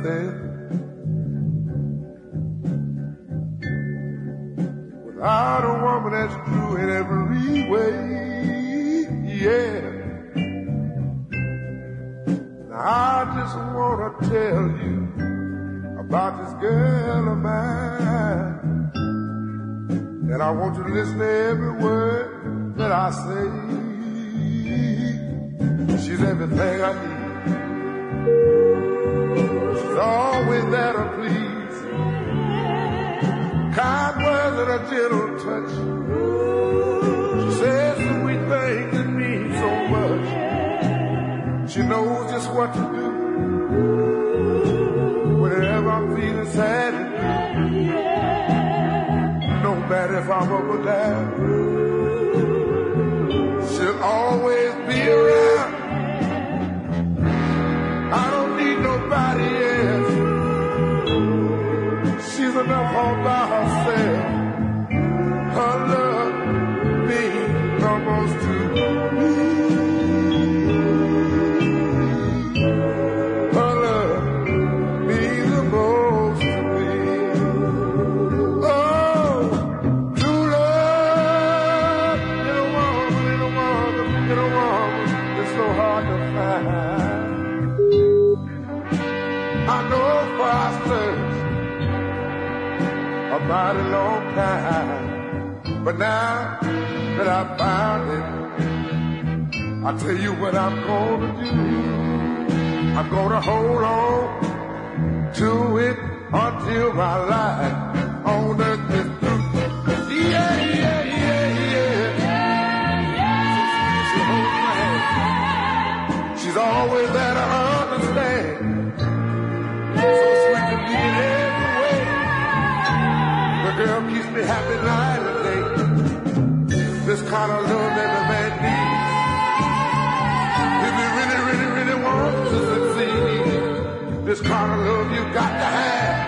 everything. Without a woman that's true in every way, yeah. Now I just wanna tell you about this girl of mine, and I want you to listen to every word that I say. She's everything I need. She's always there to please. Kind words and a gentle touch. She says sweet things that mean so much. She knows just what to do whenever I'm feeling sad and blue. No matter if I'm up or down, she'll always be around. I don't need nobody else. She's enough all by herself. Her love means almost to me. Her love means the most to me. Oh, true love in a woman, in a woman, in a woman. It's so hard to find. I know for I searched a mighty long time, but now that I found it, I tell you what I'm gonna do. I'm gonna hold on to it until my life on earth is through. Yeah, yeah, yeah, yeah. So hold my hand. She's always there to understand. So sweet to me in every way. The girl keeps me happy night and day. This kind of love every man needs. If you really, really, really want to succeed, this kind of love you got to have.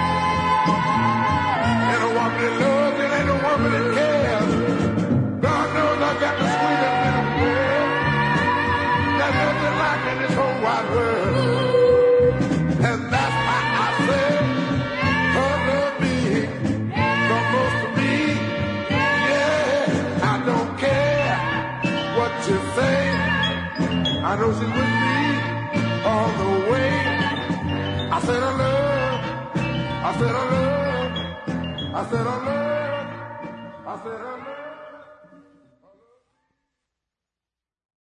And a woman that loves it ain't a woman that cares. God knows I got the sweetest little girl. There's nothing like in this whole wide world. And that's why I say her love means the most to me. Yeah, I don't care what you say. I know she's with me all the way. I said I love, I said I love, I said I love, I said I love.